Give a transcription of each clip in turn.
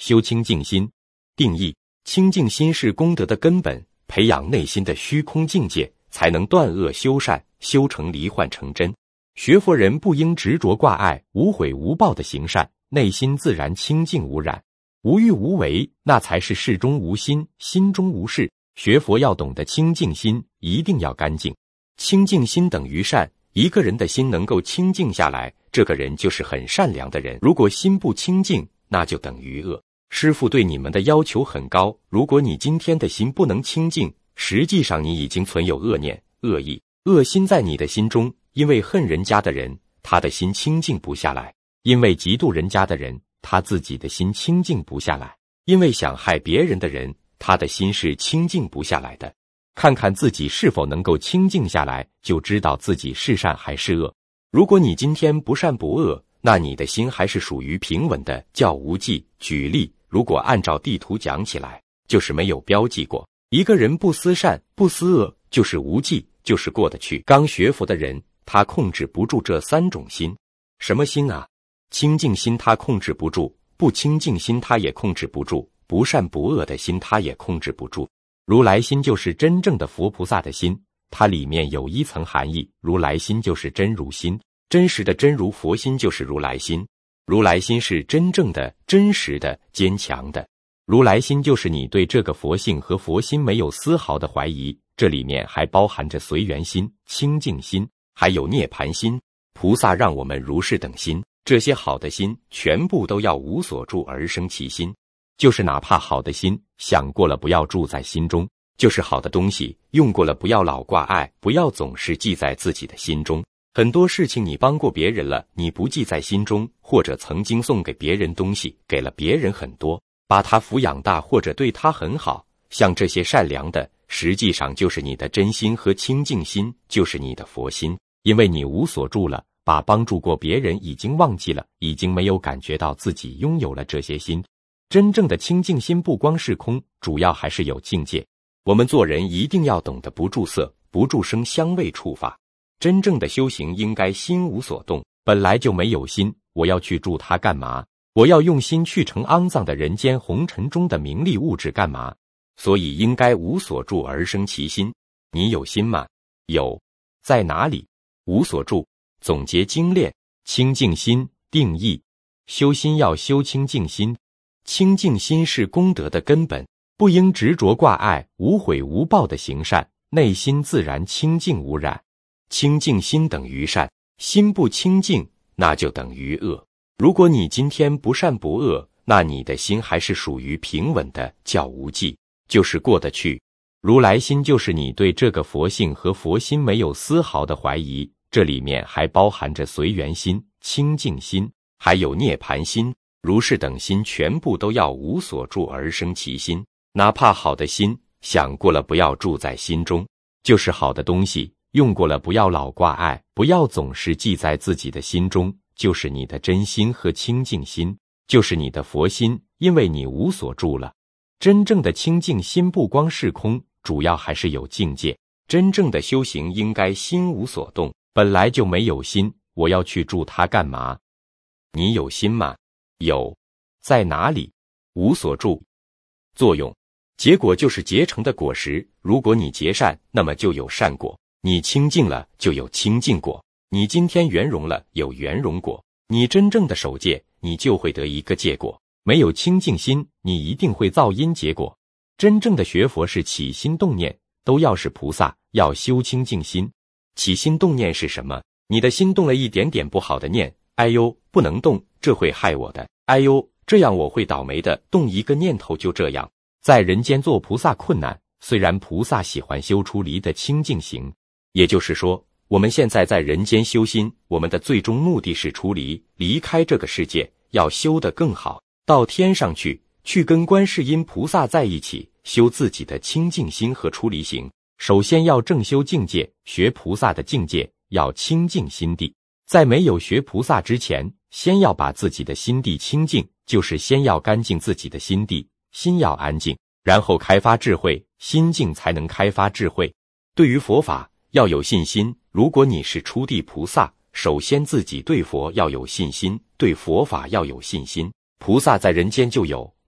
修清净心。定义：清净心是功德的根本，培养内心的虚空境界，才能断恶修善，修成离幻成真。学佛人不应执着挂碍，无悔无报的行善，内心自然清净无染，无欲无为，那才是事中无心，心中无事。学佛要懂得清净心，一定要干净。清净心等于善，一个人的心能够清净下来，这个人就是很善良的人。如果心不清净，那就等于恶。师父对你们的要求很高，如果你今天的心不能清净，实际上你已经存有恶念、恶意、恶心在你的心中。因为恨人家的人，他的心清净不下来；因为嫉妒人家的人，他自己的心清净不下来；因为想害别人的人，他的心是清净不下来的。看看自己是否能够清净下来，就知道自己是善还是恶。如果你今天不善不恶，那你的心还是属于平稳的，叫无记。举例，如果按照地图讲起来，就是没有标记过。一个人不思善不思恶，就是无记，就是过得去。刚学佛的人，他控制不住这三种心。什么心啊？清净心他控制不住，不清净心他也控制不住，不善不恶的心他也控制不住。如来心就是真正的佛菩萨的心，它里面有一层含义，如来心就是真如心，真实的真如佛心就是如来心。如来心是真正的、真实的、坚强的。如来心就是你对这个佛性和佛心没有丝毫的怀疑，这里面还包含着随缘心、清净心，还有涅槃心。菩萨让我们如是等心，这些好的心全部都要无所住而生其心，就是哪怕好的心想过了不要住在心中，就是好的东西用过了不要老挂碍，不要总是记在自己的心中。很多事情你帮过别人了，你不记在心中，或者曾经送给别人东西，给了别人很多，把他抚养大，或者对他很好，像这些善良的，实际上就是你的真心和清净心，就是你的佛心。因为你无所住了，把帮助过别人已经忘记了，已经没有感觉到自己拥有了这些心。真正的清净心不光是空，主要还是有境界。我们做人一定要懂得不住色，不住声香味触法。真正的修行应该心无所动，本来就没有心，我要去住它干嘛？我要用心去成肮脏的人间红尘中的名利物质干嘛？所以应该无所住而生其心。你有心吗？有。在哪里？无所住。总结精炼：清净心。定义：修心要修清净心。清净心是功德的根本，不应执着挂碍，无悔无报的行善，内心自然清净无染。清净心等于善，心不清净，那就等于恶。如果你今天不善不恶，那你的心还是属于平稳的，叫无记，就是过得去。如来心就是你对这个佛性和佛心没有丝毫的怀疑，这里面还包含着随缘心、清净心，还有涅槃心。如是等心全部都要无所住而生其心，哪怕好的心想过了不要住在心中，就是好的东西用过了不要老挂碍，不要总是记在自己的心中，就是你的真心和清净心，就是你的佛心，因为你无所住了。真正的清净心不光是空，主要还是有境界。真正的修行应该心无所动，本来就没有心，我要去住它干嘛？你有心吗？有。在哪里？无所住。作用：结果就是结成的果实。如果你结善，那么就有善果；你清净了，就有清净果；你今天圆融了，有圆融果；你真正的守戒，你就会得一个戒果。没有清净心，你一定会造因结果。真正的学佛是起心动念，都要是菩萨，要修清净心。起心动念是什么？你的心动了一点点不好的念，哎呦，不能动，这会害我的，哎呦，这样我会倒霉的，动一个念头就这样。在人间做菩萨困难，虽然菩萨喜欢修出离的清净行，也就是说，我们现在在人间修心，我们的最终目的是出离，离开这个世界，要修得更好，到天上去，去跟观世音菩萨在一起，修自己的清净心和出离行。首先要正修境界，学菩萨的境界，要清净心地。在没有学菩萨之前，先要把自己的心地清净，就是先要干净自己的心地，心要安静，然后开发智慧，心静才能开发智慧。对于佛法要有信心，如果你是初地菩萨，首先自己对佛要有信心，对佛法要有信心。菩萨在人间就有，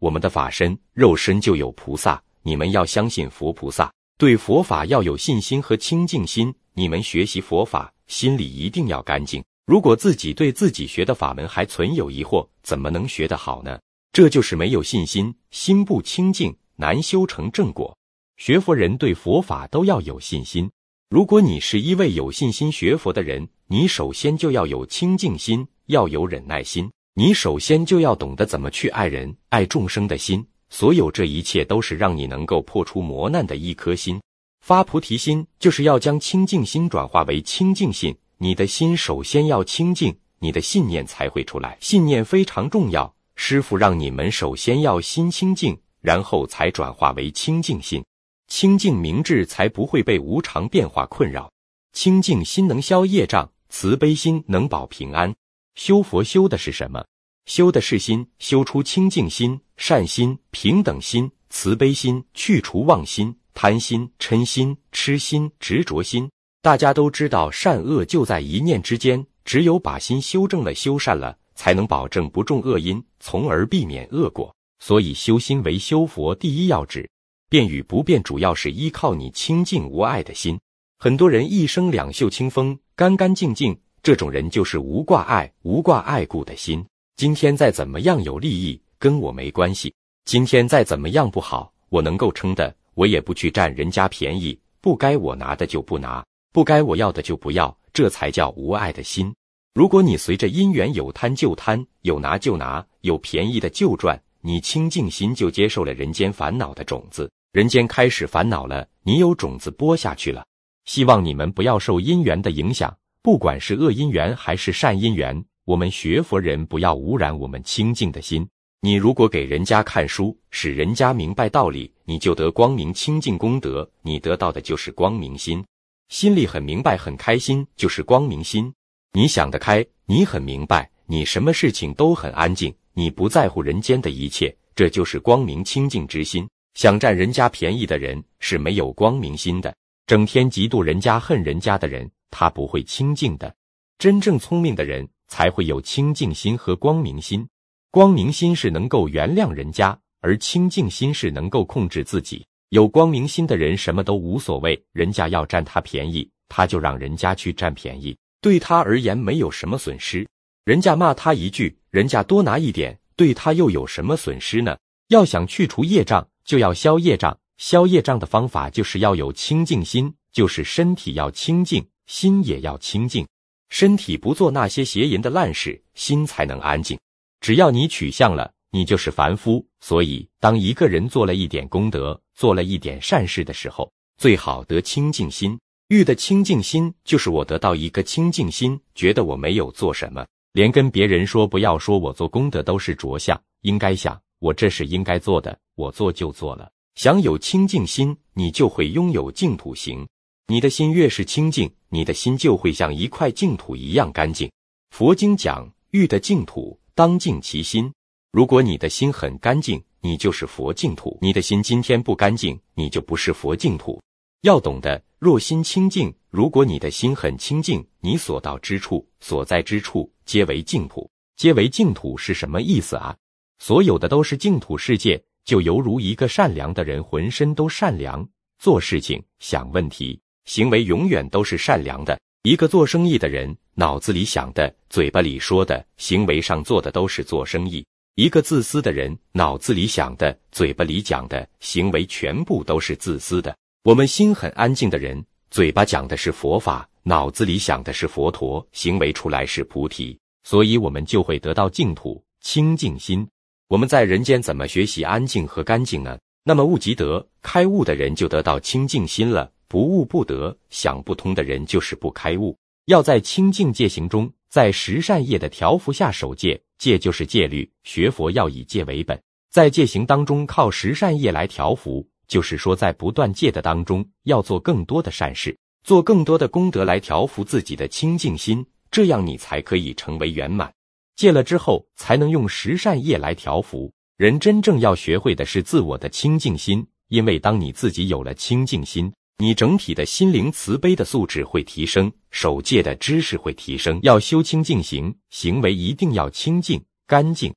我们的法身、肉身就有菩萨，你们要相信佛菩萨，对佛法要有信心和清净心。你们学习佛法，心里一定要干净。如果自己对自己学的法门还存有疑惑，怎么能学得好呢？这就是没有信心，心不清净，难修成正果。学佛人对佛法都要有信心。如果你是一位有信心学佛的人，你首先就要有清净心，要有忍耐心，你首先就要懂得怎么去爱人、爱众生的心。所有这一切都是让你能够破除磨难的一颗心。发菩提心就是要将清净心转化为清净心。你的心首先要清净，你的信念才会出来。信念非常重要，师父让你们首先要心清净，然后才转化为清净心。清净明智才不会被无常变化困扰。清净心能消业障，慈悲心能保平安。修佛修的是什么？修的是心，修出清净心、善心、平等心、慈悲心，去除妄心、贪心、嗔心、痴心、执着心。大家都知道善恶就在一念之间，只有把心修正了、修善了，才能保证不种恶因，从而避免恶果。所以修心为修佛第一要旨。变与不变主要是依靠你清净无碍的心。很多人一生两袖清风，干干净净，这种人就是无挂碍、无挂碍故的心。今天再怎么样有利益，跟我没关系。今天再怎么样不好，我能够撑的，我也不去占人家便宜，不该我拿的就不拿，不该我要的就不要，这才叫无碍的心。如果你随着因缘有贪就贪，有拿就拿，有便宜的就赚，你清净心就接受了人间烦恼的种子。人间开始烦恼了，你有种子播下去了。希望你们不要受因缘的影响，不管是恶因缘还是善因缘，我们学佛人不要污染我们清净的心。你如果给人家看书，使人家明白道理，你就得光明清净功德，你得到的就是光明心。心里很明白很开心，就是光明心。你想得开，你很明白，你什么事情都很安静，你不在乎人间的一切，这就是光明清净之心。想占人家便宜的人是没有光明心的，整天嫉妒人家恨人家的人，他不会清净的。真正聪明的人才会有清净心和光明心。光明心是能够原谅人家，而清净心是能够控制自己。有光明心的人什么都无所谓，人家要占他便宜，他就让人家去占便宜，对他而言没有什么损失。人家骂他一句，人家多拿一点，对他又有什么损失呢？要想去除业障，就要消业障。消业障的方法就是要有清净心，就是身体要清净，心也要清净。身体不做那些邪淫的烂事，心才能安静。只要你取向了，你就是凡夫。所以当一个人做了一点功德，做了一点善事的时候，最好得清净心。欲的清净心就是我得到一个清净心，觉得我没有做什么，连跟别人说不要说我做功德都是着相，应该想我这是应该做的，我做就做了。想有清净心，你就会拥有净土行。你的心越是清净，你的心就会像一块净土一样干净。佛经讲，欲的净土，当净其心。如果你的心很干净，你就是佛净土。你的心今天不干净，你就不是佛净土。要懂得，若心清净，如果你的心很清净，你所到之处，所在之处，皆为净土。皆为净土是什么意思啊？所有的都是净土世界，就犹如一个善良的人浑身都善良，做事情、想问题、行为永远都是善良的。一个做生意的人，脑子里想的、嘴巴里说的、行为上做的都是做生意。一个自私的人，脑子里想的、嘴巴里讲的、行为全部都是自私的。我们心很安静的人，嘴巴讲的是佛法，脑子里想的是佛陀，行为出来是菩提，所以我们就会得到净土、清净心。我们在人间怎么学习安静和干净呢？那么悟即得，开悟的人就得到清净心了，不悟不得，想不通的人就是不开悟。要在清净戒行中，在十善业的调伏下守戒，戒就是戒律，学佛要以戒为本，在戒行当中靠十善业来调伏，就是说在不断戒的当中，要做更多的善事，做更多的功德来调伏自己的清净心，这样你才可以成为圆满。戒了之后，才能用十善业来调伏。人真正要学会的是自我的清净心，因为当你自己有了清净心，你整体的心灵慈悲的素质会提升，守戒的知识会提升。要修清净行，行为一定要清净干净。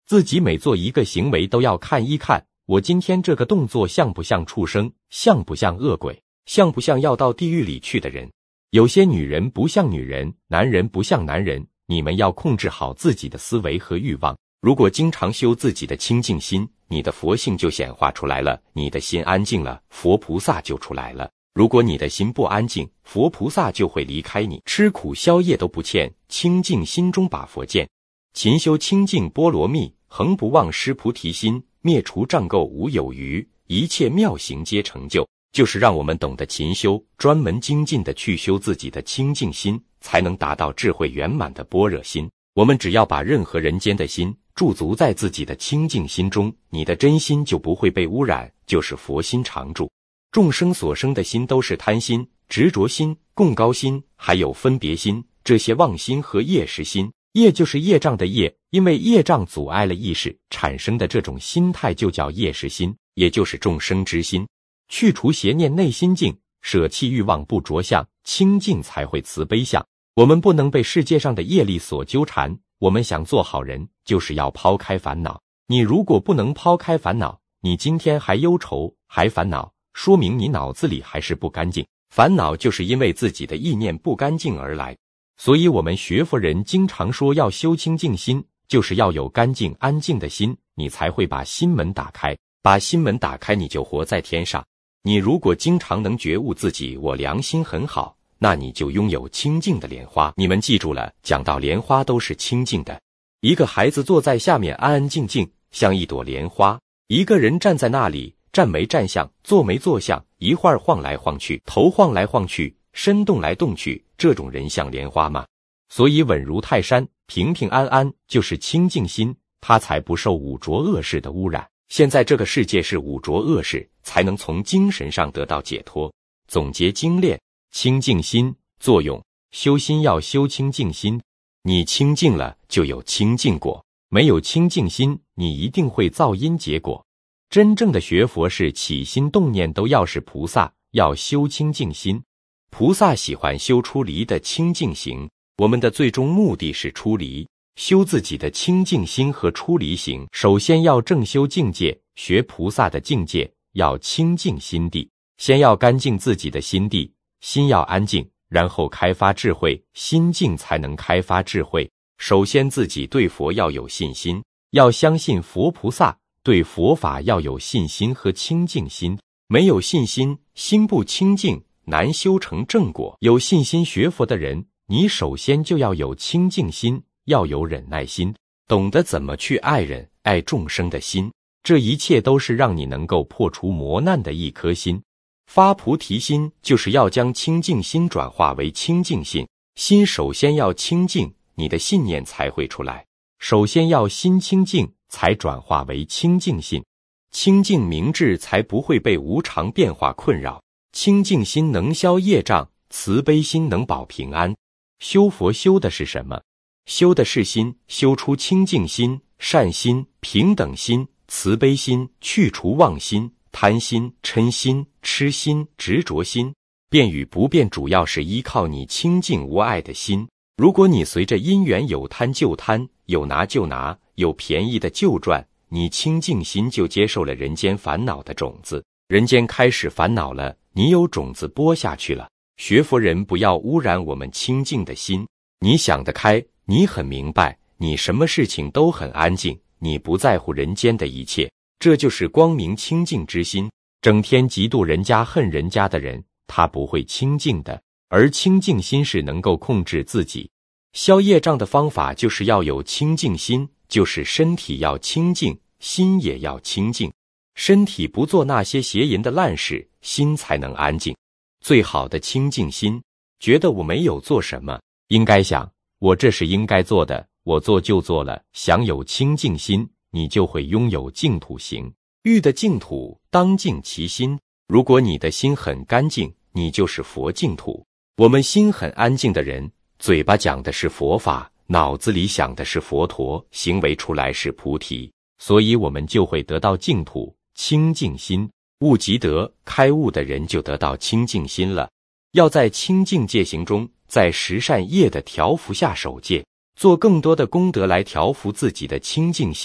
自己每做一个行为都要看一看，我今天这个动作像不像畜生，像不像恶鬼，像不像要到地狱里去的人。有些女人不像女人，男人不像男人，你们要控制好自己的思维和欲望。如果经常修自己的清净心，你的佛性就显化出来了，你的心安静了，佛菩萨就出来了。如果你的心不安静，佛菩萨就会离开你，吃苦宵夜都不欠，清净心中把佛见。勤修清净波罗蜜，恒不忘失菩提心，灭除障垢无有余，一切妙行皆成就。就是让我们懂得勤修，专门精进的去修自己的清净心，才能达到智慧圆满的般若心。我们只要把任何人间的心驻足在自己的清净心中，你的真心就不会被污染，就是佛心常住。众生所生的心都是贪心、执着心、共高心，还有分别心，这些妄心和业识心。业就是业障的业，因为业障阻碍了意识，产生的这种心态就叫业识心，也就是众生之心。去除邪念，内心静，舍弃欲望不着相，清净才会慈悲相。我们不能被世界上的业力所纠缠，我们想做好人，就是要抛开烦恼。你如果不能抛开烦恼，你今天还忧愁还烦恼，说明你脑子里还是不干净。烦恼就是因为自己的意念不干净而来。所以我们学佛人经常说要修清净心，就是要有干净安静的心，你才会把心门打开。把心门打开，你就活在天上。你如果经常能觉悟自己我良心很好，那你就拥有清净的莲花。你们记住了，讲到莲花都是清净的。一个孩子坐在下面安安静静，像一朵莲花。一个人站在那里，站没站相，坐没坐相，一会儿晃来晃去，头晃来晃去，身动来动去，这种人像莲花吗？所以稳如泰山，平平安安，就是清净心，他才不受五浊恶世的污染。现在这个世界是五浊恶世，才能从精神上得到解脱。总结精炼，清净心作用，修心要修清净心。你清净了，就有清净果；没有清净心，你一定会造因结果。真正的学佛是起心动念都要是菩萨，要修清净心。菩萨喜欢修出离的清净行，我们的最终目的是出离。修自己的清净心和出离行，首先要正修境界，学菩萨的境界，要清净心地。先要干净自己的心地，心要安静，然后开发智慧，心静才能开发智慧。首先自己对佛要有信心，要相信佛菩萨，对佛法要有信心和清净心。没有信心，心不清净，难修成正果。有信心学佛的人，你首先就要有清净心，要有忍耐心，懂得怎么去爱人、爱众生的心，这一切都是让你能够破除磨难的一颗心。发菩提心就是要将清净心转化为清净心，心首先要清净，你的信念才会出来。首先要心清净，才转化为清净心，清净明智才不会被无常变化困扰。清净心能消业障，慈悲心能保平安。修佛修的是什么？修的是心，修出清净心、善心、平等心、慈悲心，去除妄心、贪心、嗔心、痴心、执着心。变与不变主要是依靠你清净无碍的心。如果你随着因缘有贪就贪，有拿就拿，有便宜的就赚，你清净心就接受了人间烦恼的种子。人间开始烦恼了，你有种子播下去了。学佛人不要污染我们清净的心。你想得开，你很明白，你什么事情都很安静，你不在乎人间的一切，这就是光明清净之心。整天嫉妒人家恨人家的人，他不会清净的。而清净心是能够控制自己。消业障的方法就是要有清净心，就是身体要清净，心也要清净。身体不做那些邪淫的烂事，心才能安静。最好的清净心，觉得我没有做什么，应该想我这是应该做的，我做就做了。想有清净心，你就会拥有净土行。欲的净土，当净其心。如果你的心很干净，你就是佛净土。我们心很安静的人，嘴巴讲的是佛法，脑子里想的是佛陀，行为出来是菩提，所以我们就会得到净土清净心。悟即得，开悟的人就得到清净心了。要在清净戒行中，在十善业的调伏下守戒，做更多的功德来调伏自己的清净心，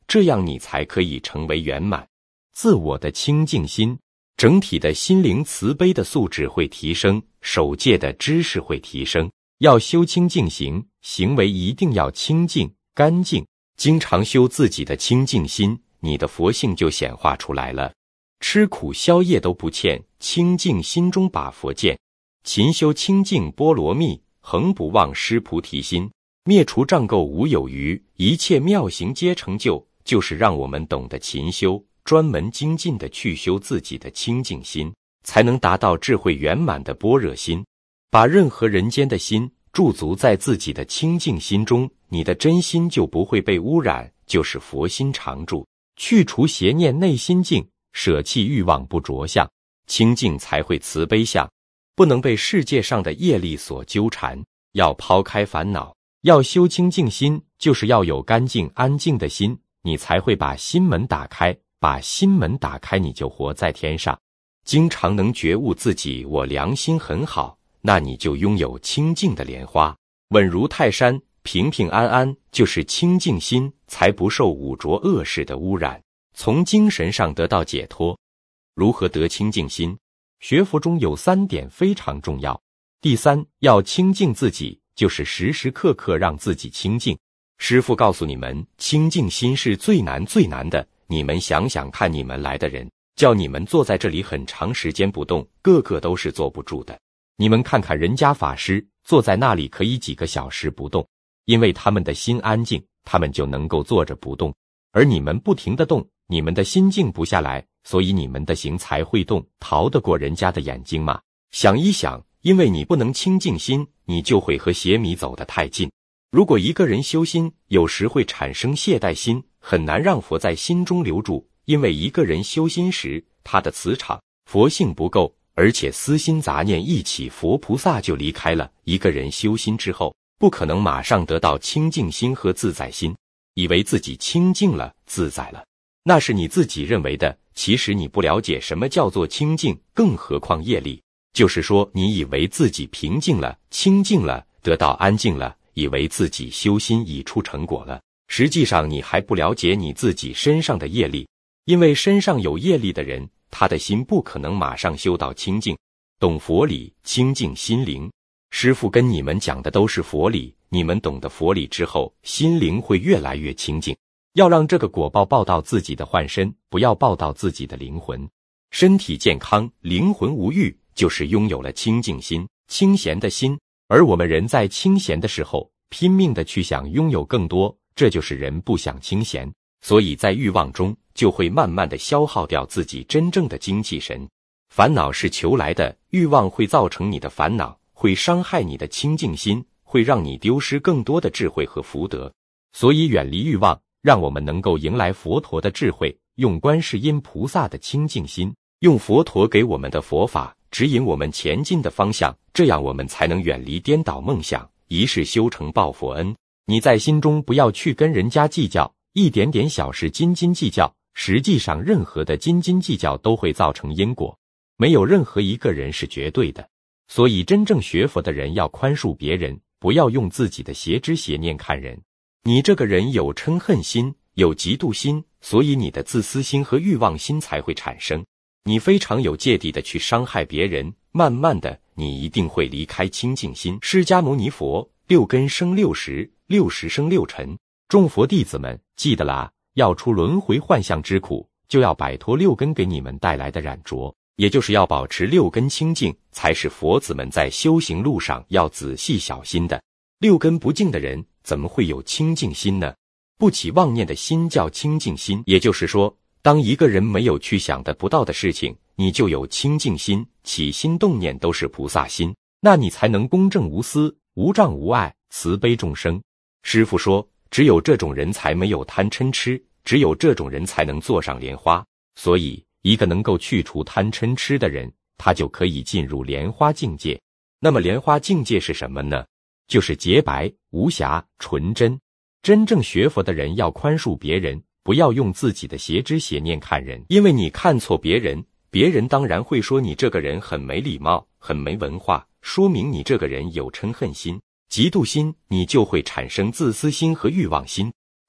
这样你才可以成为圆满。自我的清净心，整体的心灵慈悲的素质会提升，守戒的知识会提升。要修清净行，行为一定要清净干净，经常修自己的清净心，你的佛性就显化出来了。吃苦消业都不欠，清净心中把佛见。勤修清净波罗蜜，恒不忘失菩提心。灭除障垢无有余，一切妙行皆成就，就是让我们懂得勤修，专门精进地去修自己的清净心，才能达到智慧圆满的般若心。把任何人间的心驻足在自己的清净心中，你的真心就不会被污染，就是佛心常驻。去除邪念，内心净，舍弃欲望不着相，清净才会慈悲相。不能被世界上的业力所纠缠，要抛开烦恼，要修清净心，就是要有干净安静的心，你才会把心门打开。把心门打开，你就活在天上。经常能觉悟自己我良心很好，那你就拥有清净的莲花，稳如泰山，平平安安，就是清净心，才不受五浊恶世的污染，从精神上得到解脱。如何得清净心？学佛中有3点非常重要。第3，要清净自己，就是时时刻刻让自己清净。师父告诉你们，清净心是最难最难的。你们想想看，你们来的人叫你们坐在这里很长时间不动，个个都是坐不住的。你们看看人家法师坐在那里可以几个小时不动，因为他们的心安静，他们就能够坐着不动。而你们不停地动，你们的心静不下来，所以你们的行才会动，逃得过人家的眼睛吗？想一想，因为你不能清净心，你就会和邪迷走得太近。如果一个人修心，有时会产生懈怠心，很难让佛在心中留住，因为一个人修心时，他的磁场佛性不够，而且私心杂念一起，佛菩萨就离开了。一个人修心之后，不可能马上得到清净心和自在心，以为自己清净了自在了，那是你自己认为的，其实你不了解什么叫做清净，更何况业力。就是说，你以为自己平静了清净了得到安静了，以为自己修心已出成果了，实际上你还不了解你自己身上的业力。因为身上有业力的人，他的心不可能马上修到清净。懂佛理，清净心灵。师父跟你们讲的都是佛理，你们懂得佛理之后，心灵会越来越清净。要让这个果报报到自己的幻身，不要报到自己的灵魂。身体健康，灵魂无欲，就是拥有了清净心，清闲的心。而我们人在清闲的时候，拼命的去想拥有更多，这就是人不想清闲，所以在欲望中就会慢慢的消耗掉自己真正的精气神。烦恼是求来的，欲望会造成你的烦恼，会伤害你的清净心，会让你丢失更多的智慧和福德。所以远离欲望，让我们能够迎来佛陀的智慧，用观世音菩萨的清净心，用佛陀给我们的佛法指引我们前进的方向，这样我们才能远离颠倒梦想，一世修成报佛恩。你在心中不要去跟人家计较，一点点小事斤斤计较，实际上任何的斤斤计较都会造成因果，没有任何一个人是绝对的。所以真正学佛的人要宽恕别人，不要用自己的邪知邪念看人。你这个人有嗔恨心，有嫉妒心，所以你的自私心和欲望心才会产生。你非常有芥蒂的去伤害别人，慢慢的你一定会离开清净心。释迦牟尼佛6根生60， 60生6尘。众佛弟子们记得啦，要出轮回幻象之苦，就要摆脱6根给你们带来的染着，也就是要保持6根清净，才是佛子们在修行路上要仔细小心的。6根不净的人怎么会有清净心呢？不起妄念的心叫清净心，也就是说，当一个人没有去想得不到的事情，你就有清净心，起心动念都是菩萨心，那你才能公正无私，无障无碍，慈悲众生。师父说，只有这种人才没有贪嗔痴，只有这种人才能坐上莲花。所以一个能够去除贪嗔痴的人，他就可以进入莲花境界。那么莲花境界是什么呢？就是洁白无瑕纯真。真正学佛的人要宽恕别人，不要用自己的邪知邪念看人，因为你看错别人，别人当然会说你这个人很没礼貌，很没文化，说明你这个人有嗔恨心、嫉妒心，你就会产生自私心和欲望心。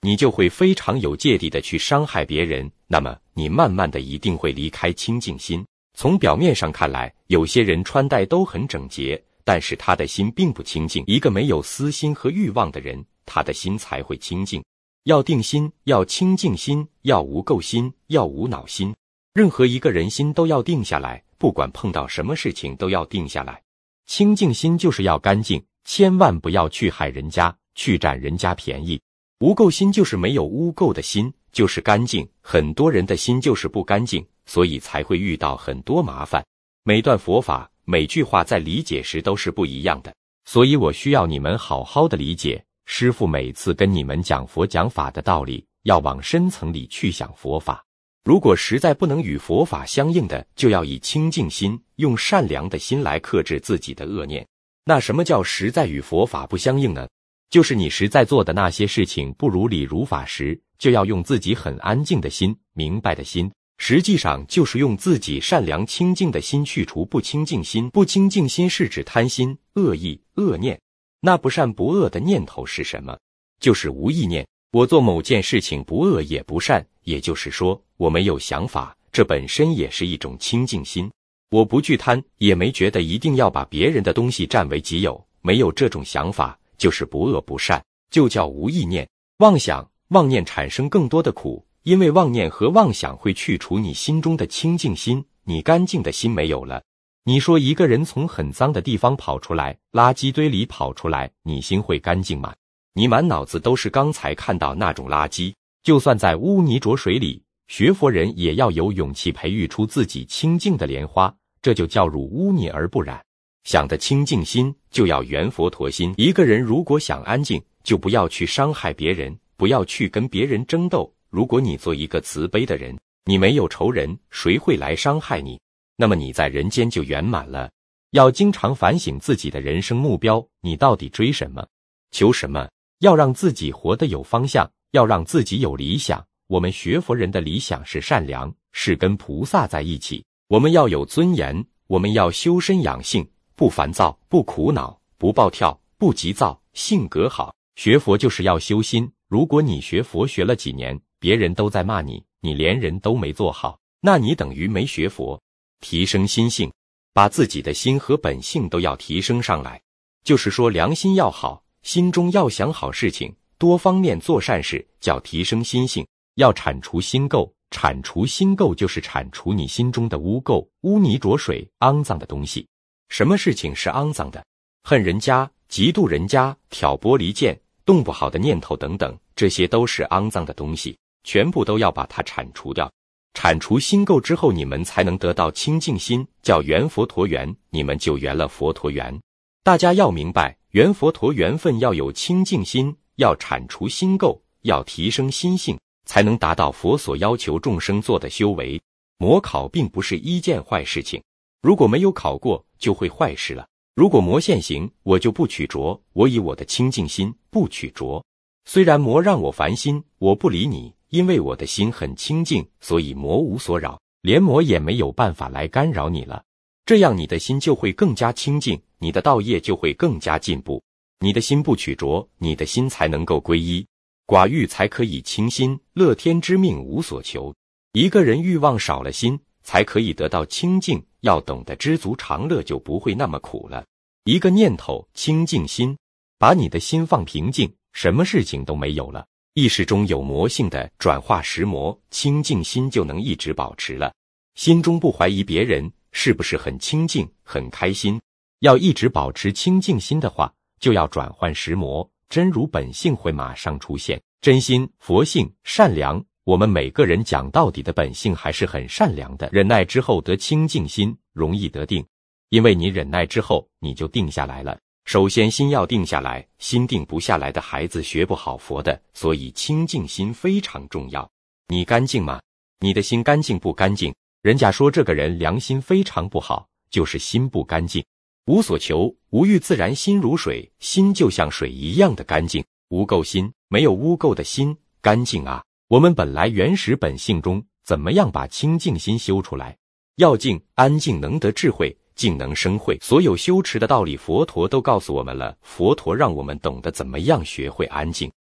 你就会非常有芥蒂的去伤害别人，那么你慢慢的一定会离开清净心。从表面上看来，有些人穿戴都很整洁，但是他的心并不清净。一个没有私心和欲望的人，他的心才会清净。要定心，要清净心，要无垢心，要无恼心。任何一个人心都要定下来，不管碰到什么事情都要定下来。清净心就是要干净，千万不要去害人家，去占人家便宜。无垢心就是没有污垢的心，就是干净。很多人的心就是不干净，所以才会遇到很多麻烦。每段佛法，每句话在理解时都是不一样的，所以我需要你们好好的理解。师父每次跟你们讲佛讲法的道理，要往深层里去想佛法。如果实在不能与佛法相应的，就要以清净心，用善良的心来克制自己的恶念。那什么叫实在与佛法不相应呢？就是你实在做的那些事情不如理如法时，就要用自己很安静的心，明白的心，实际上就是用自己善良清净的心去除不清净心。不清净心是指贪心、恶意、恶念。那不善不恶的念头是什么？就是无意念。我做某件事情不恶也不善，也就是说我没有想法，这本身也是一种清净心。我不惧贪，也没觉得一定要把别人的东西占为己有，没有这种想法，就是不恶不善，就叫无意念。妄想、妄念产生更多的苦，因为妄念和妄想会去除你心中的清净心，你干净的心没有了。你说一个人从很脏的地方跑出来，垃圾堆里跑出来，你心会干净吗？你满脑子都是刚才看到那种垃圾。就算在污泥浊水里，学佛人也要有勇气培育出自己清净的莲花，这就叫入污泥而不染。想的清净心，就要圆佛陀心。一个人如果想安静，就不要去伤害别人，不要去跟别人争斗。如果你做一个慈悲的人，你没有仇人，谁会来伤害你？那么你在人间就圆满了。要经常反省自己的人生目标，你到底追什么？求什么？要让自己活得有方向，要让自己有理想。我们学佛人的理想是善良，是跟菩萨在一起。我们要有尊严，我们要修身养性，不烦躁，不苦恼，不暴跳，不急躁，性格好。学佛就是要修心。如果你学佛学了几年，别人都在骂你，你连人都没做好，那你等于没学佛。提升心性，把自己的心和本性都要提升上来。就是说良心要好，心中要想好事情，多方面做善事，叫提升心性。要铲除心垢，铲除心垢就是铲除你心中的污垢、污泥浊水、肮脏的东西。什么事情是肮脏的？恨人家、嫉妒人家、挑拨离间、动不好的念头等等，这些都是肮脏的东西，全部都要把它铲除掉。铲除心垢之后，你们才能得到清净心，叫圆佛陀缘，你们就圆了佛陀缘。大家要明白，圆佛陀缘分要有清净心，要铲除心垢，要提升心性，才能达到佛所要求众生做的修为。模考并不是一件坏事情，如果没有考过，就会坏事了。如果魔现行，我就不取着，我以我的清净心不取着。虽然魔让我烦心，我不理你，因为我的心很清净，所以魔无所扰，连魔也没有办法来干扰你了。这样你的心就会更加清净，你的道业就会更加进步。你的心不取着，你的心才能够皈依。寡欲才可以清心，乐天之命无所求。一个人欲望少了心，才可以得到清净。要懂得知足常乐，就不会那么苦了。一个念头清净心，把你的心放平静，什么事情都没有了。意识中有魔性的转化实魔，清净心就能一直保持了。心中不怀疑别人，是不是很清净很开心？要一直保持清净心的话，就要转换实魔，真如本性会马上出现。真心、佛性、善良，我们每个人讲到底的本性还是很善良的。忍耐之后得清净心，容易得定，因为你忍耐之后，你就定下来了。首先心要定下来，心定不下来的孩子学不好佛的，所以清净心非常重要。你干净吗？你的心干净不干净？人家说这个人良心非常不好，就是心不干净。无所求，无欲自然心如水，心就像水一样的干净。无垢心，没有污垢的心，干净啊。我们本来原始本性中，怎么样把清净心修出来？要静，安静能得智慧，静能生慧。所有修持的道理，佛陀都告诉我们了。佛陀让我们懂得怎么样学会安静。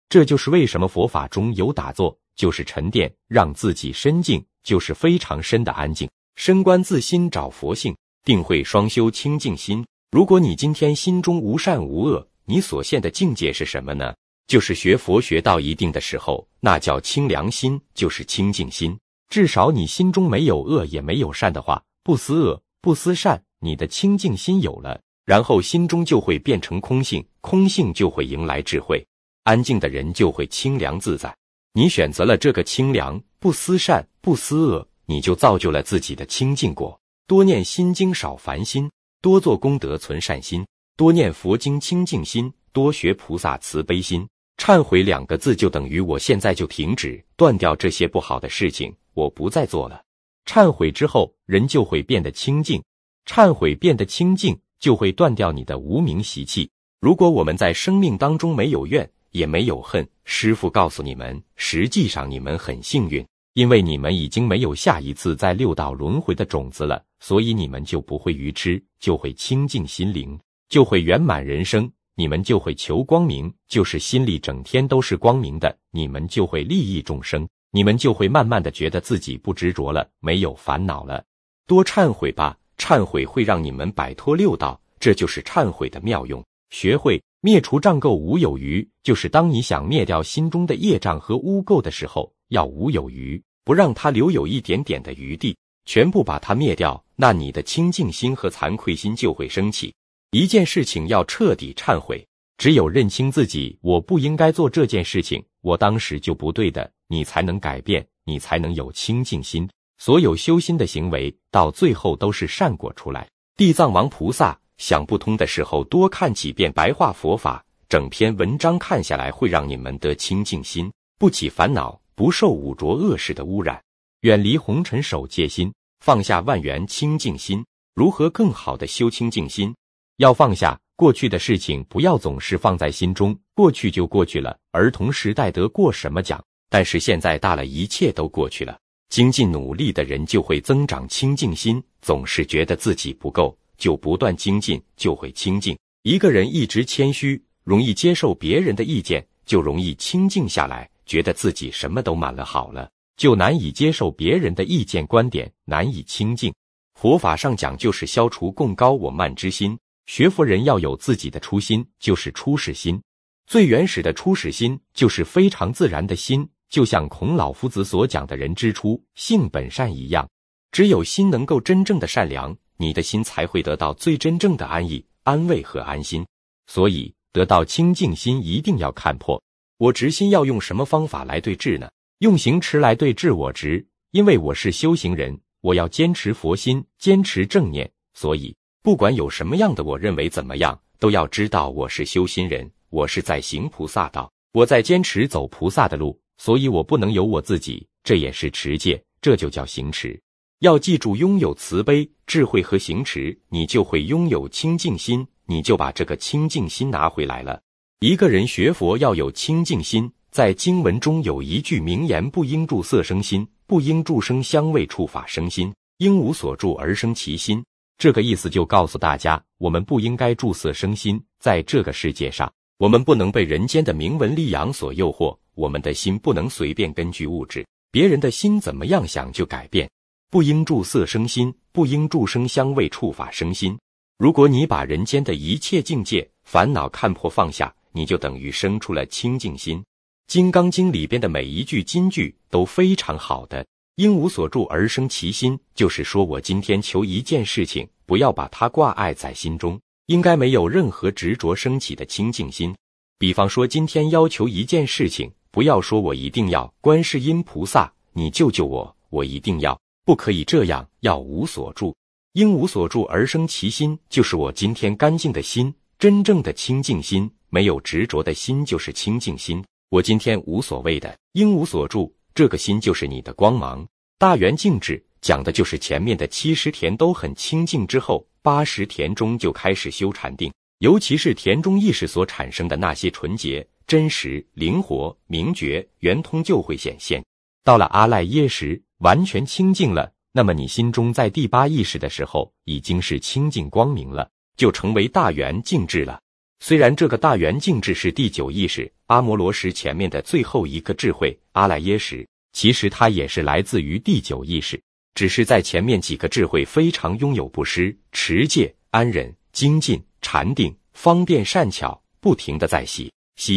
这就是为什么佛法中有打坐，就是沉淀，让自己深静，就是非常深的安静。深观自心，找佛性，定慧双修清净心。如果你今天心中无善无恶，你所现的境界是什么呢？就是学佛学到一定的时候，那叫清凉心，就是清净心。至少你心中没有恶也没有善的话，不思恶不思善，你的清净心有了，然后心中就会变成空性，空性就会迎来智慧。安静的人就会清凉自在。你选择了这个清凉，不思善不思恶，你就造就了自己的清净果。多念心经少烦心，多做功德存善心，多念佛经清净心，多学菩萨慈悲心。忏悔2个字就等于我现在就停止，断掉这些不好的事情，我不再做了。忏悔之后，人就会变得清净。忏悔变得清净，就会断掉你的无明习气。如果我们在生命当中没有怨，也没有恨，师父告诉你们，实际上你们很幸运，因为你们已经没有下一次在6道轮回的种子了，所以你们就不会愚痴，就会清净心灵，就会圆满人生。你们就会求光明，就是心里整天都是光明的，你们就会利益众生，你们就会慢慢的觉得自己不执着了，没有烦恼了。多忏悔吧，忏悔会让你们摆脱6道，这就是忏悔的妙用。学会灭除障垢无有余，就是当你想灭掉心中的业障和污垢的时候，要无有余，不让它留有一点点的余地，全部把它灭掉，那你的清净心和惭愧心就会升起。一件事情要彻底忏悔，只有认清自己我不应该做这件事情，我当时就不对的，你才能改变，你才能有清净心。所有修心的行为到最后都是善果出来。地藏王菩萨想不通的时候，多看几遍白话佛法，整篇文章看下来会让你们得清净心，不起烦恼，不受五浊恶世的污染，远离红尘守戒心，放下万缘清净心。如何更好的修清净心？要放下过去的事情，不要总是放在心中，过去就过去了。儿童时代得过什么奖？但是现在大了，一切都过去了。精进努力的人就会增长清净心，总是觉得自己不够，就不断精进，就会清净。一个人一直谦虚，容易接受别人的意见，就容易清静下来，觉得自己什么都满了好了，就难以接受别人的意见观点，难以清静。佛法上讲就是消除共高我慢之心。学佛人要有自己的初心，就是初始心。最原始的初始心就是非常自然的心，就像孔老夫子所讲的人之初性本善一样。只有心能够真正的善良，你的心才会得到最真正的安逸、安慰和安心。所以得到清净心一定要看破。我执心要用什么方法来对治呢？用行持来对治我执，因为我是修行人，我要坚持佛心，坚持正念，所以不管有什么样的我认为怎么样，都要知道我是修心人，我是在行菩萨道，我在坚持走菩萨的路，所以我不能有我自己，这也是持戒，这就叫行持。要记住，拥有慈悲、智慧和行持，你就会拥有清净心，你就把这个清净心拿回来了。一个人学佛要有清净心，在经文中有一句名言，不应住色生心，不应住声香味触法生心，应无所住而生其心。这个意思就告诉大家，我们不应该住色生心，在这个世界上，我们不能被人间的名闻利养所诱惑，我们的心不能随便根据物质、别人的心怎么样想就改变。不应住色生心，不应住声香味触法生心。如果你把人间的一切境界、烦恼看破放下，你就等于生出了清净心。金刚经里边的每一句金句都非常好的，应无所住而生其心，就是说我今天求一件事情，不要把它挂碍在心中，应该没有任何执着升起的清净心。比方说今天要求一件事情，不要说我一定要观世音菩萨你救救我，我一定要，不可以这样，要无所住。应无所住而生其心，就是我今天干净的心，真正的清净心，没有执着的心就是清净心。我今天无所谓的，应无所住，这个心就是你的光芒。大圆净智讲的就是前面的70田都很清净之后，80田中就开始修禅定，尤其是田中意识所产生的那些纯洁、真实、灵活、明觉、圆通就会显现。到了阿赖耶识，完全清净了，那么你心中在第8意识的时候已经是清净光明了，就成为大圆净智了。 虽然这个大圆镜智是第9意识阿摩罗什前面的最后一个智慧阿赖耶识，其实它也是来自于第9意识，只是在前面几个智慧非常拥有布施、持戒、安忍、精进、禅定、方便善巧，不停地在洗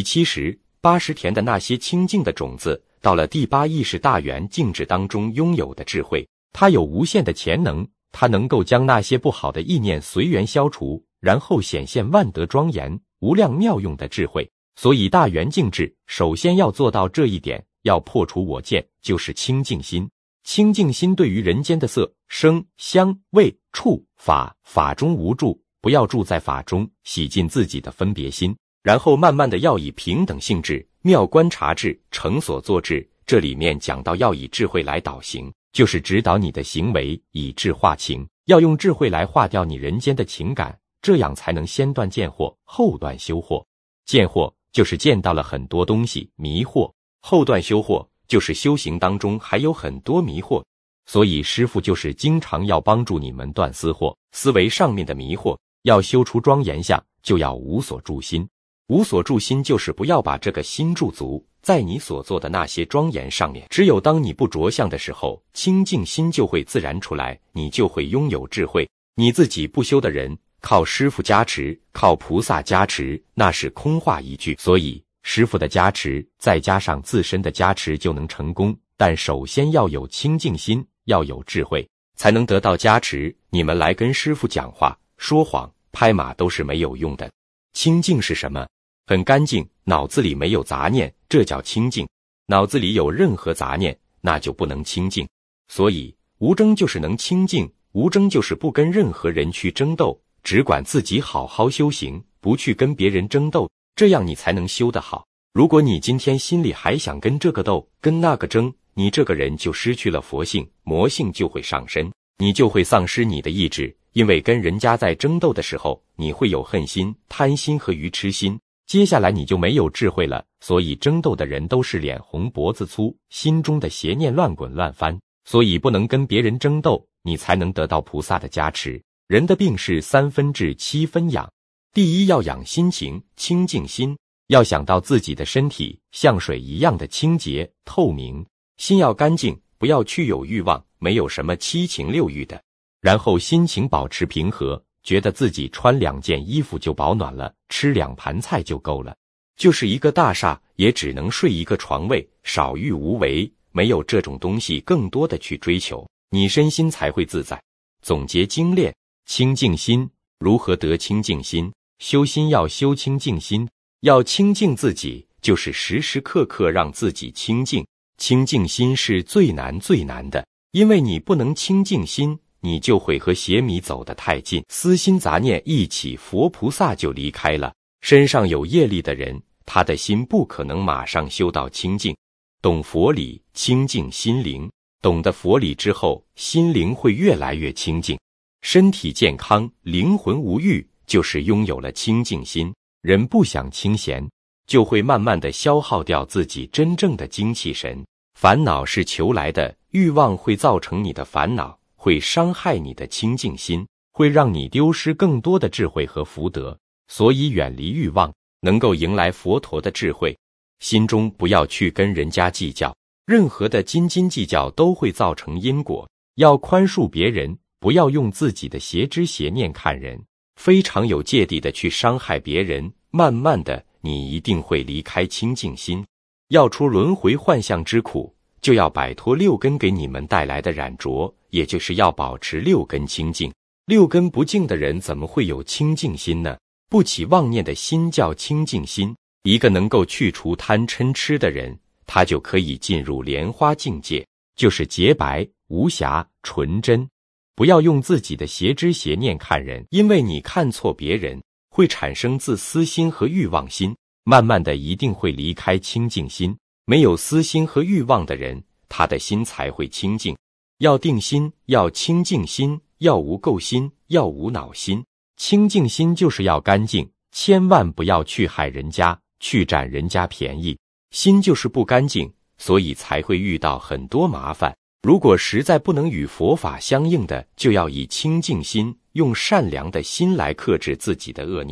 70、80田的那些清净的种子，到了第8意识大圆镜智当中拥有的智慧，它有无限的潜能，它能够将那些不好的意念随缘消除，然后显现万德庄严、无量妙用的智慧。所以大圆镜智首先要做到这一点，要破除我见，就是清净心。清净心对于人间的色、声、香、味、触、法，法中无住，不要住在法中，洗尽自己的分别心，然后慢慢的要以平等性智、妙观察智、成所作智，这里面讲到要以智慧来导行，就是指导你的行为，以智化情，要用智慧来化掉你人间的情感，这样才能先断见惑，后断修惑。见惑就是见到了很多东西，迷惑；后断修惑就是修行当中还有很多迷惑。所以师父就是经常要帮助你们断思惑，思维上面的迷惑，要修出庄严相，就要无所住心。无所住心就是不要把这个心驻足在你所做的那些庄严上面，只有当你不着相的时候，清净心就会自然出来，你就会拥有智慧。你自己不修的人，靠师父加持，靠菩萨加持，那是空话一句。所以师父的加持再加上自身的加持就能成功，但首先要有清净心，要有智慧，才能得到加持。你们来跟师父讲话、说谎、拍马都是没有用的。清净是什么？很干净，脑子里没有杂念，这叫清净。脑子里有任何杂念，那就不能清净。所以无争就是能清净，无争就是不跟任何人去争斗，只管自己好好修行，不去跟别人争斗，这样你才能修得好。如果你今天心里还想跟这个斗，跟那个争，你这个人就失去了佛性，魔性就会上身，你就会丧失你的意志。因为跟人家在争斗的时候，你会有恨心、贪心和愚痴心，接下来你就没有智慧了。所以争斗的人都是脸红脖子粗，心中的邪念乱滚乱翻，所以不能跟别人争斗，你才能得到菩萨的加持。人的病是3分治7分养，第一要养心情，清净心，要想到自己的身体像水一样的清洁透明，心要干净，不要去有欲望，没有什么7情6欲的。然后心情保持平和，觉得自己穿2件衣服就保暖了，吃2盘菜就够了，就是一个大厦也只能睡一个床位，少欲无为，没有这种东西更多的去追求，你身心才会自在。总结精炼，清净心。如何得清净心？修心要修清净心，要清净自己，就是时时刻刻让自己清净。清净心是最难最难的，因为你不能清净心，你就会和邪迷走得太近，私心杂念一起，佛菩萨就离开了。身上有业力的人，他的心不可能马上修到清净。懂佛理，清净心灵，懂得佛理之后，心灵会越来越清净。身体健康，灵魂无欲，就是拥有了清净心。人不想清闲，就会慢慢地消耗掉自己真正的精气神。烦恼是求来的，欲望会造成你的烦恼，会伤害你的清净心，会让你丢失更多的智慧和福德。所以远离欲望，能够迎来佛陀的智慧。心中不要去跟人家计较，任何的斤斤计较都会造成因果。要宽恕别人，不要用自己的邪知邪念看人，非常有芥蒂的去伤害别人，慢慢的你一定会离开清净心。要出轮回幻象之苦，就要摆脱6根给你们带来的染着，也就是要保持6根清净。6根不净的人怎么会有清净心呢？不起妄念的心叫清净心。一个能够去除贪嗔痴的人，他就可以进入莲花境界，就是洁白无瑕纯真。不要用自己的邪知邪念看人，因为你看错别人，会产生自私心和欲望心，慢慢的一定会离开清净心。没有私心和欲望的人，他的心才会清净。要定心，要清净心，要无垢心，要无恼心。清净心就是要干净，千万不要去害人家，去占人家便宜。心就是不干净，所以才会遇到很多麻烦。如果实在不能与佛法相应的，就要以清净心，用善良的心来克制自己的恶念，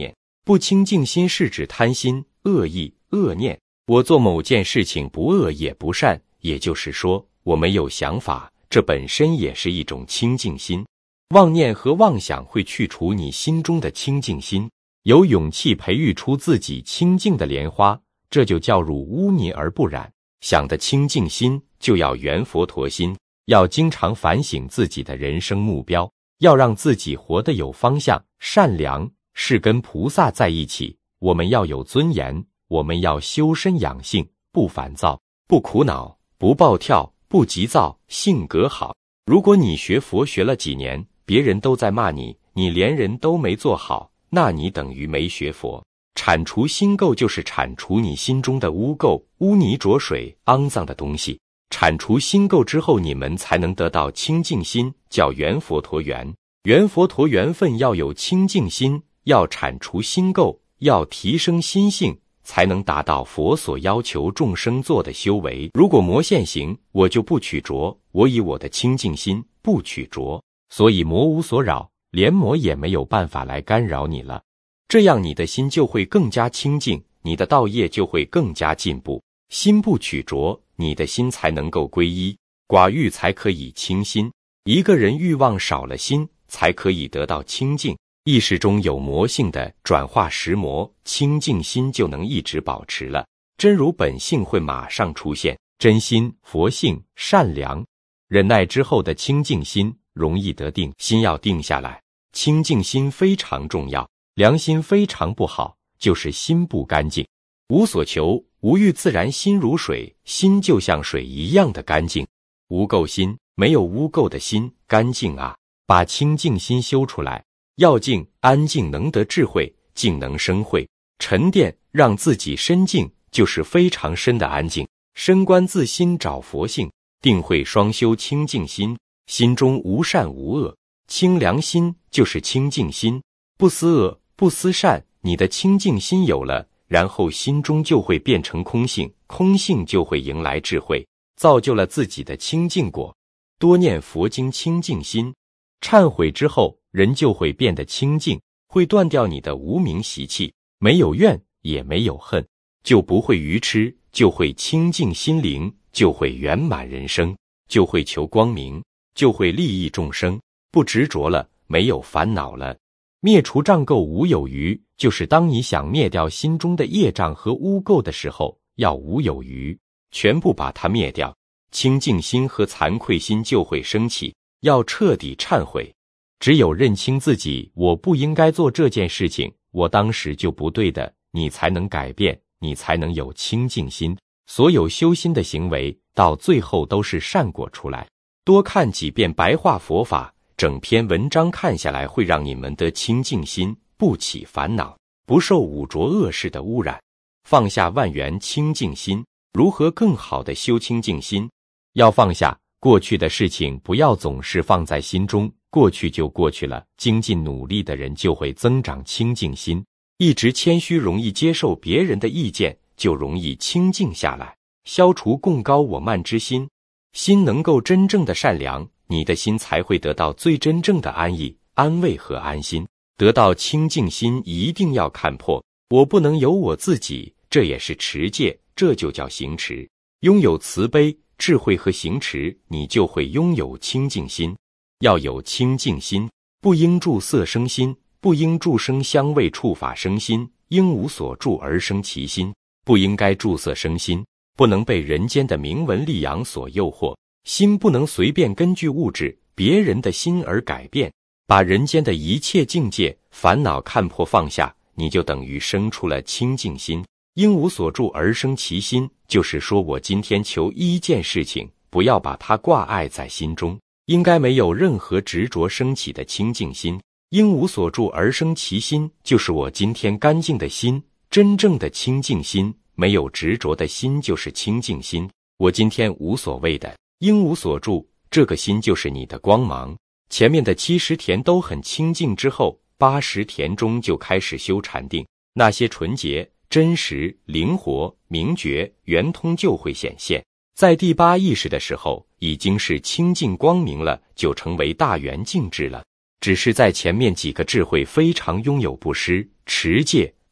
不清净心是指贪心、恶意、恶念。我做某件事情不恶也不善，也就是说，我没有想法，这本身也是一种清净心。妄念和妄想会去除你心中的清净心，有勇气培育出自己清净的莲花，这就叫入污泥而不染。想的清净心就要圆佛陀心，要经常反省自己的人生目标，要让自己活得有方向、善良，是跟菩萨在一起。我们要有尊严，我们要修身养性，不烦躁，不苦恼，不暴跳，不急躁，性格好。如果你学佛学了几年，别人都在骂你，你连人都没做好，那你等于没学佛。铲除心垢就是铲除你心中的污垢、污泥浊水、肮脏的东西。铲除心垢之后，你们才能得到清净心，叫圆佛陀缘。圆佛陀缘分要有清净心，要铲除心垢，要提升心性，才能达到佛所要求众生做的修为。如果魔现行，我就不取着，我以我的清净心不取着，所以魔无所扰，连魔也没有办法来干扰你了。这样你的心就会更加清净，你的道业就会更加进步。心不取着，你的心才能够归一，寡欲才可以清心。一个人欲望少了心，才可以得到清净。意识中有魔性的转化实魔，清净心就能一直保持了。真如本性会马上出现，真心、佛性、善良、忍耐之后的清净心容易得定。心要定下来，清净心非常重要。良心非常不好，就是心不干净。无所求，无欲自然心如水，心就像水一样的干净。无垢心，没有污垢的心干净啊！把清净心修出来，要静，安静能得智慧，静能生慧，沉淀，让自己深静，就是非常深的安静。深观自心，找佛性，定慧双修清净心，心中无善无恶，清凉心就是清净心，不思恶，不思善，你的清净心有了，然后心中就会变成空性，空性就会迎来智慧，造就了自己的清净果。多念佛经清净心，忏悔之后，人就会变得清净，会断掉你的无明习气，没有怨也没有恨，就不会愚痴，就会清净心灵，就会圆满人生，就会求光明，就会利益众生，不执着了，没有烦恼了。灭除障垢无有余，就是当你想灭掉心中的业障和污垢的时候，要无有余，全部把它灭掉，清净心和惭愧心就会升起，要彻底忏悔。只有认清自己，我不应该做这件事情，我当时就不对的，你才能改变，你才能有清净心。所有修心的行为，到最后都是善果出来。多看几遍白话佛法，整篇文章看下来，会让你们得清净心，不起烦恼，不受五浊恶世的污染，放下万缘清净心。如何更好地修清净心？要放下过去的事情，不要总是放在心中，过去就过去了。精进努力的人就会增长清净心，一直谦虚，容易接受别人的意见，就容易清净下来，消除共高我慢之心。心能够真正的善良，你的心才会得到最真正的安逸、安慰和安心。得到清净心，一定要看破，我不能有我自己，这也是持戒，这就叫行持。拥有慈悲、智慧和行持，你就会拥有清净心。要有清净心，不应住色生心，不应住声香味触法生心，应无所住而生其心。不应该住色生心，不能被人间的名闻利养所诱惑，心不能随便根据物质、别人的心而改变。把人间的一切境界、烦恼看破放下，你就等于生出了清净心。应无所住而生其心，就是说我今天求一件事情，不要把它挂碍在心中，应该没有任何执着升起的清净心。应无所住而生其心，就是我今天干净的心，真正的清净心，没有执着的心就是清净心。我今天无所谓的，应无所住，这个心就是你的光芒。前面的70田都很清净之后，80田中就开始修禅定，那些纯洁、真实、灵活、明觉、圆通就会显现。在第8意识的时候，已经是清净光明了，就成为大圆净智了。只是在前面几个智慧非常拥有布施、持戒、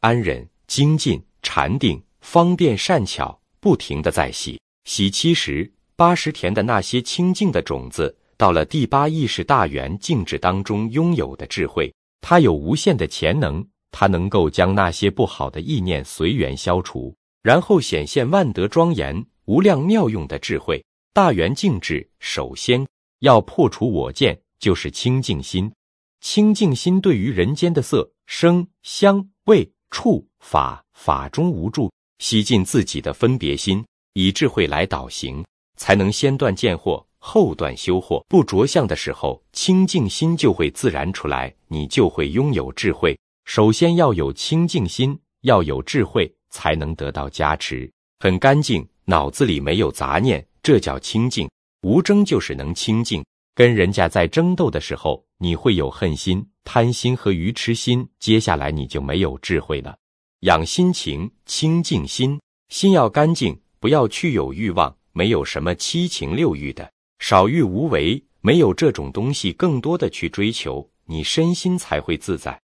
安忍、精进、禅定、方便善巧，不停地在洗70、80田的那些清净的种子，到了第8意识大圆静止当中拥有的智慧，它有无限的潜能，它能够将那些不好的意念随缘消除，然后显现万德庄严、无量妙用的智慧。大圆静止首先要破除我见，就是清净心。清净心对于人间的色、声、香、味、触、法中无住，洗尽自己的分别心，以智慧来导行，才能先断见惑，后断修惑。不着相的时候，清净心就会自然出来，你就会拥有智慧。首先要有清净心，要有智慧，才能得到加持。很干净，脑子里没有杂念，这叫清净。无争就是能清净。跟人家在争斗的时候，你会有恨心、贪心和愚痴心，接下来你就没有智慧了。养心情，清净心，心要干净，不要去有欲望，没有什么七情六欲的，少欲无为，没有这种东西，更多的去追求，你身心才会自在。